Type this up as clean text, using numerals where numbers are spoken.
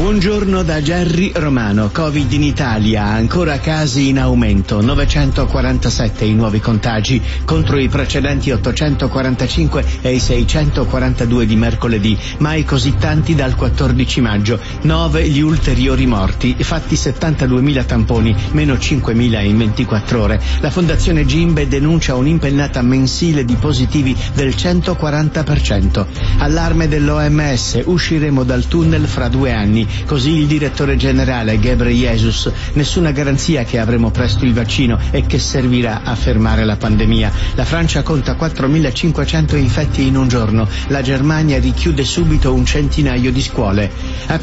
Buongiorno da Gerry Romano. Covid in Italia, ancora casi in aumento, 947 i nuovi contagi contro i precedenti 845 e i 642 di mercoledì, mai così tanti dal 14 maggio. 9 gli ulteriori morti, fatti 72.000 tamponi, meno 5.000 in 24 ore. La Fondazione Gimbe denuncia un'impennata mensile di positivi del 140%. Allarme dell'OMS, usciremo dal tunnel fra 2 anni. Così il direttore generale Ghebreyesus. Nessuna garanzia che avremo presto il vaccino e che servirà a fermare la pandemia. La Francia conta 4.500 infetti in un giorno. La Germania richiude subito un centinaio di scuole.